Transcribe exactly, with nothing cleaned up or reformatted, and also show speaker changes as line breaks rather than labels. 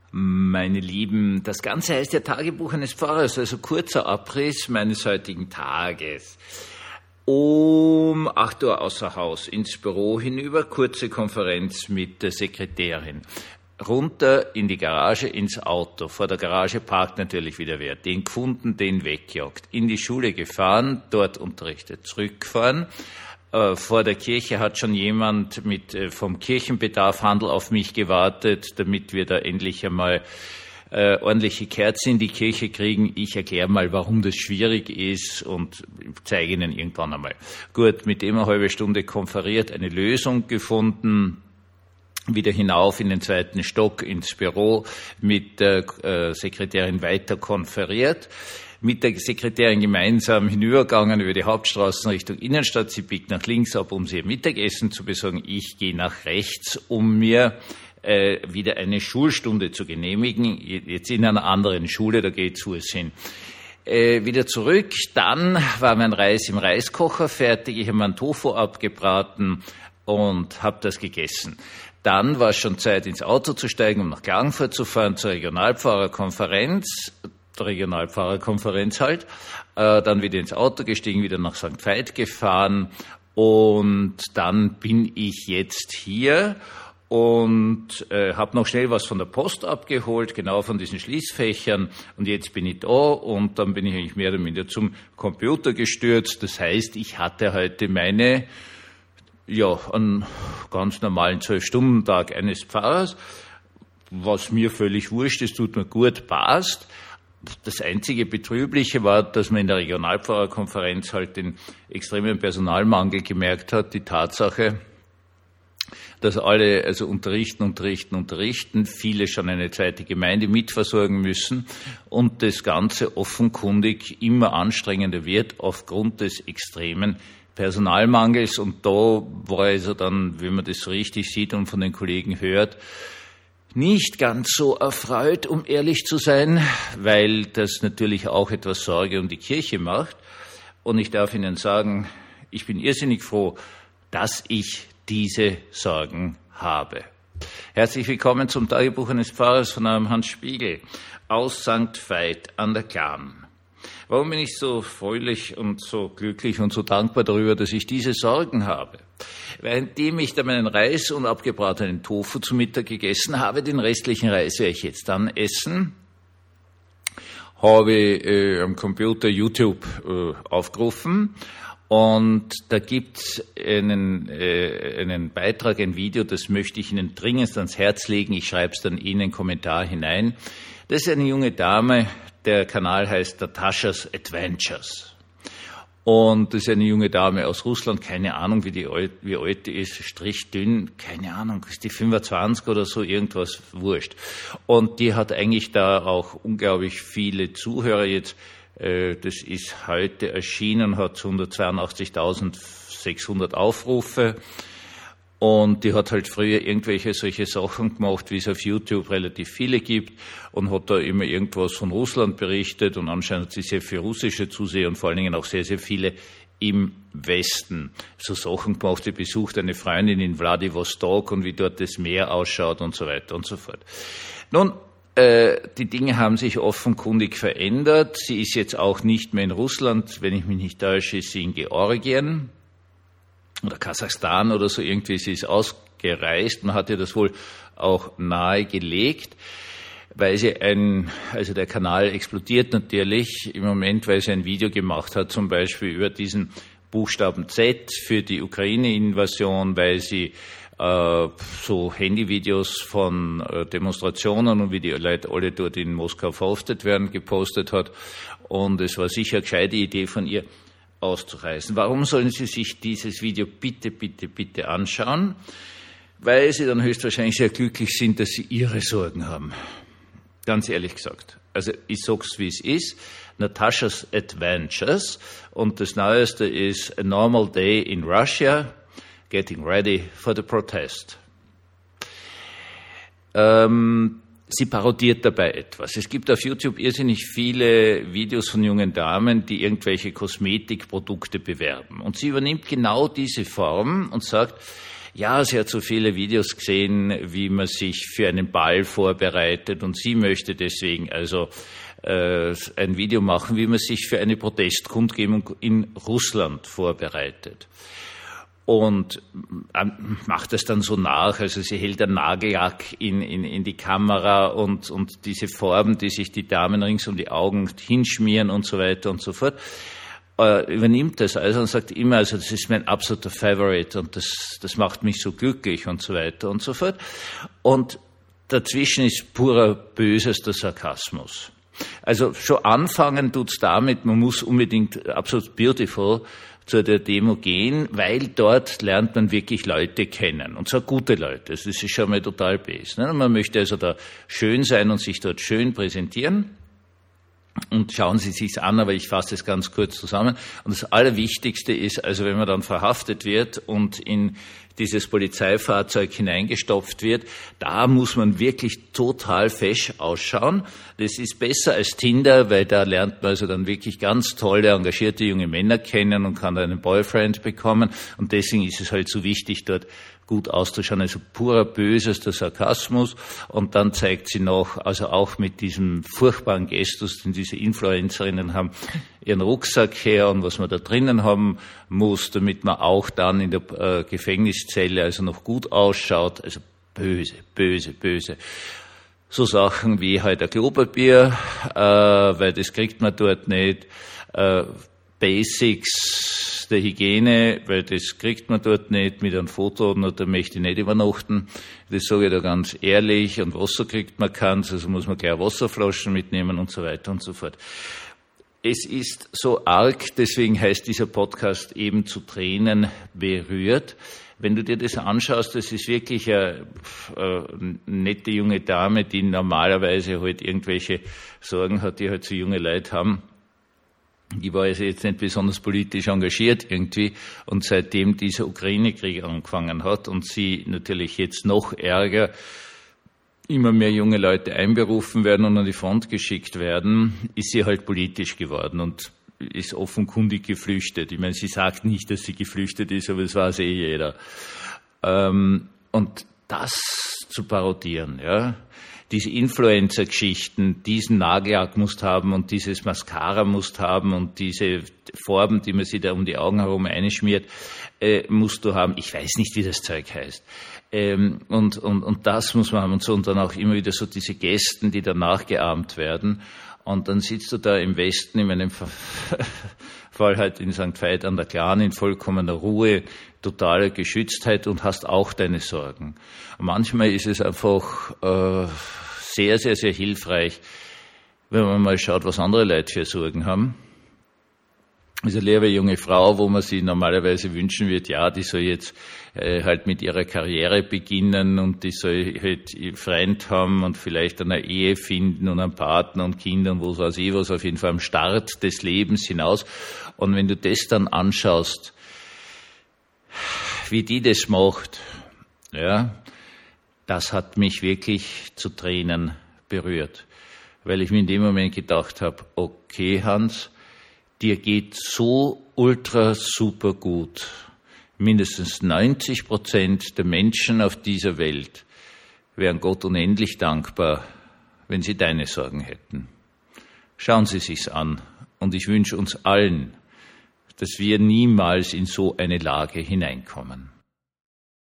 Meine Lieben, das Ganze heißt ja Tagebuch eines Pfarrers, also kurzer Abriss meines heutigen Tages. Um acht Uhr außer Haus ins Büro hinüber, kurze Konferenz mit der Sekretärin. Runter in die Garage, ins Auto. Vor der Garage parkt natürlich wieder wer. Den gefunden, den wegjagt. In die Schule gefahren, dort unterrichtet. Zurückgefahren. Äh, vor der Kirche hat schon jemand mit äh, vom Kirchenbedarfhandel auf mich gewartet, damit wir da endlich einmal äh, ordentliche Kerzen in die Kirche kriegen. Ich erkläre mal, warum das schwierig ist und zeige Ihnen irgendwann einmal. Gut, mit dem eine halbe Stunde konferiert, eine Lösung gefunden. Wieder hinauf in den zweiten Stock ins Büro, mit der äh, Sekretärin weiter konferiert, mit der Sekretärin gemeinsam hinübergegangen über die Hauptstraßen Richtung Innenstadt. Sie biegt nach links ab, um sie ihr Mittagessen zu besorgen. Ich gehe nach rechts, um mir äh, wieder eine Schulstunde zu genehmigen. Jetzt in einer anderen Schule, da geht's wo es hin. Äh, wieder zurück, dann war mein Reis im Reiskocher fertig. Ich habe meinen Tofu abgebraten und habe das gegessen. Dann war es schon Zeit, ins Auto zu steigen, um nach Klagenfurt zu fahren, zur Regionalpfarrerkonferenz, der Regionalpfarrerkonferenz halt. Äh, dann wieder ins Auto gestiegen, wieder nach Sankt Veit gefahren und dann bin ich jetzt hier und äh, habe noch schnell was von der Post abgeholt, genau von diesen Schließfächern und jetzt bin ich da und dann bin ich eigentlich mehr oder minder zum Computer gestürzt. Das heißt, ich hatte heute meine Ja, einen ganz normalen zwölf-Stunden-Tag eines Pfarrers, was mir völlig wurscht ist, tut mir gut, passt. Das einzige Betrübliche war, dass man in der Regionalpfarrerkonferenz halt den extremen Personalmangel gemerkt hat, die Tatsache, dass alle also unterrichten, unterrichten, unterrichten, viele schon eine zweite Gemeinde mitversorgen müssen und das Ganze offenkundig immer anstrengender wird aufgrund des extremen Personalmangels und da war also dann, wenn man das so richtig sieht und von den Kollegen hört, nicht ganz so erfreut, um ehrlich zu sein, weil das natürlich auch etwas Sorge um die Kirche macht. Und ich darf Ihnen sagen, ich bin irrsinnig froh, dass ich diese Sorgen habe. Herzlich willkommen zum Tagebuch eines Pfarrers von einem Hans Spiegel aus Sankt Veit an der Glan. Warum bin ich so fröhlich und so glücklich und so dankbar darüber, dass ich diese Sorgen habe? Währenddem ich da meinen Reis und abgebratenen Tofu zu Mittag gegessen habe, den restlichen Reis werde ich jetzt dann essen, habe äh, am Computer YouTube äh, aufgerufen und da gibt's einen, äh, einen Beitrag, ein Video, das möchte ich Ihnen dringend ans Herz legen. Ich schreibe es dann in einen Kommentar hinein. Das ist eine junge Dame, der Kanal heißt Nataschas Adventures. Und das ist eine junge Dame aus Russland, keine Ahnung, wie, die, wie alt die ist, strichdünn, keine Ahnung, ist die fünfundzwanzig oder so, irgendwas, wurscht. Und die hat eigentlich da auch unglaublich viele Zuhörer jetzt. Äh, das ist heute erschienen, hat hundertzweiundachtzigtausendsechshundert Aufrufe. Und die hat halt früher irgendwelche solche Sachen gemacht, wie es auf YouTube relativ viele gibt und hat da immer irgendwas von Russland berichtet und anscheinend hat sie sehr viele russische Zuseher und vor allen Dingen auch sehr, sehr viele im Westen so Sachen gemacht. Sie besucht eine Freundin in Wladiwostok und wie dort das Meer ausschaut und so weiter und so fort. Nun, äh, die Dinge haben sich offenkundig verändert. Sie ist jetzt auch nicht mehr in Russland, wenn ich mich nicht täusche, ist sie in Georgien oder Kasachstan oder so irgendwie, sie ist ausgereist. Man hat ihr das wohl auch nahegelegt, weil sie ein, also der Kanal explodiert natürlich im Moment, weil sie ein Video gemacht hat, zum Beispiel über diesen Buchstaben Z für die Ukraine-Invasion, weil sie äh, so Handyvideos von äh, Demonstrationen und wie die Leute alle dort in Moskau verhaftet werden, gepostet hat. Und es war sicher eine gescheite Idee von ihr, auszureißen. Warum sollen Sie sich dieses Video bitte, bitte, bitte anschauen? Weil Sie dann höchstwahrscheinlich sehr glücklich sind, dass Sie Ihre Sorgen haben. Ganz ehrlich gesagt. Also ich sag's, wie es ist. Nataschas Adventures und das Neueste ist A Normal Day in Russia, Getting Ready for the Protest. Ähm, Sie parodiert dabei etwas. Es gibt auf YouTube irrsinnig viele Videos von jungen Damen, die irgendwelche Kosmetikprodukte bewerben. Und sie übernimmt genau diese Form und sagt, ja, sie hat so viele Videos gesehen, wie man sich für einen Ball vorbereitet und sie möchte deswegen also äh, ein Video machen, wie man sich für eine Protestkundgebung in Russland vorbereitet. Und macht das dann so nach, also sie hält einen Nagellack in, in, in die Kamera und, und diese Farben, die sich die Damen rings um die Augen hinschmieren und so weiter und so fort, äh, übernimmt das also und sagt immer, also das ist mein absoluter Favorite und das, das macht mich so glücklich und so weiter und so fort. Und dazwischen ist purer bösester Sarkasmus. Also schon anfangen tut's damit, man muss unbedingt absolut beautiful zu der Demo gehen, weil dort lernt man wirklich Leute kennen. Und zwar gute Leute. Das ist schon mal total best. Man möchte also da schön sein und sich dort schön präsentieren. Und schauen Sie sich's an, aber ich fasse es ganz kurz zusammen. Und das Allerwichtigste ist, also wenn man dann verhaftet wird und in dieses Polizeifahrzeug hineingestopft wird, da muss man wirklich total fesch ausschauen. Das ist besser als Tinder, weil da lernt man also dann wirklich ganz tolle, engagierte junge Männer kennen und kann da einen Boyfriend bekommen. Und deswegen ist es halt so wichtig, dort gut auszuschauen, also purer bösester Sarkasmus. Und dann zeigt sie noch, also auch mit diesem furchtbaren Gestus, den diese Influencerinnen haben, ihren Rucksack her und was man da drinnen haben muss, damit man auch dann in der äh, Gefängniszelle also noch gut ausschaut. Also böse, böse, böse. So Sachen wie halt ein Klopapier, äh, weil das kriegt man dort nicht. Äh, Basics der Hygiene, weil das kriegt man dort nicht mit einem Foto, und da möchte ich nicht übernachten. Das sage ich da ganz ehrlich. Und Wasser kriegt man keins, also muss man gleich Wasserflaschen mitnehmen und so weiter und so fort. Es ist so arg, deswegen heißt dieser Podcast eben zu Tränen berührt. Wenn du dir das anschaust, das ist wirklich eine, eine nette junge Dame, die normalerweise halt irgendwelche Sorgen hat, die halt so junge Leute haben. Die war also jetzt nicht besonders politisch engagiert irgendwie, und seitdem dieser Ukraine-Krieg angefangen hat und sie natürlich jetzt noch ärger immer mehr junge Leute einberufen werden und an die Front geschickt werden, ist sie halt politisch geworden und ist offenkundig geflüchtet. Ich meine, sie sagt nicht, dass sie geflüchtet ist, aber das weiß eh jeder. Ähm, und das zu parodieren, ja, diese Influencer-Geschichten, diesen Nagellack musst haben und dieses Mascara musst haben und diese Farben, die man sich da um die Augen herum einschmiert, äh, musst du haben. Ich weiß nicht, wie das Zeug heißt. Ähm, und, und, und das muss man haben und so. Und dann auch immer wieder so diese Gesten, die dann nachgeahmt werden. Und dann sitzt du da im Westen, in meinem Fall halt in Sankt Veit an der Glan, in vollkommener Ruhe, totaler Geschütztheit und hast auch deine Sorgen. Und manchmal ist es einfach äh, sehr, sehr, sehr hilfreich, wenn man mal schaut, was andere Leute für Sorgen haben. Also eine liebe junge Frau, wo man sich normalerweise wünschen wird, ja, die soll jetzt äh, halt mit ihrer Karriere beginnen und die soll halt einen Freund haben und vielleicht eine Ehe finden und einen Partner und Kinder und was weiß ich was, auf jeden Fall am Start des Lebens hinaus. Und wenn du das dann anschaust, wie die das macht, ja, das hat mich wirklich zu Tränen berührt, weil ich mir in dem Moment gedacht habe, okay, Hans, dir geht so ultra super gut. Mindestens neunzig Prozent der Menschen auf dieser Welt wären Gott unendlich dankbar, wenn sie deine Sorgen hätten. Schauen Sie sich's an und ich wünsche uns allen, dass wir niemals in so eine Lage hineinkommen.